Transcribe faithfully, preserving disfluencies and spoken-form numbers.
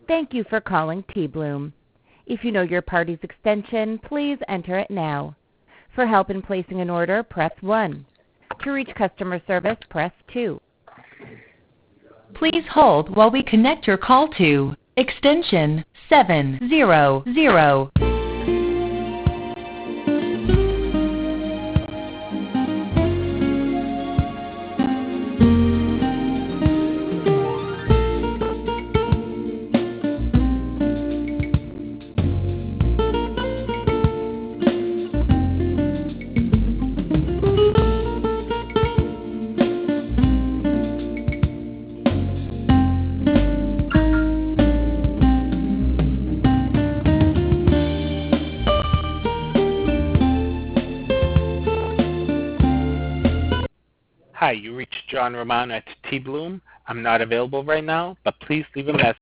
Thank you for calling T-Bloom. If you know your party's extension, please enter it now. For help in placing an order, press one. To reach customer service, press two. Please hold while we connect your call to extension seven zero zero. Hi, you reached John Romano at T-Bloom. I'm not available right now, but please leave a message.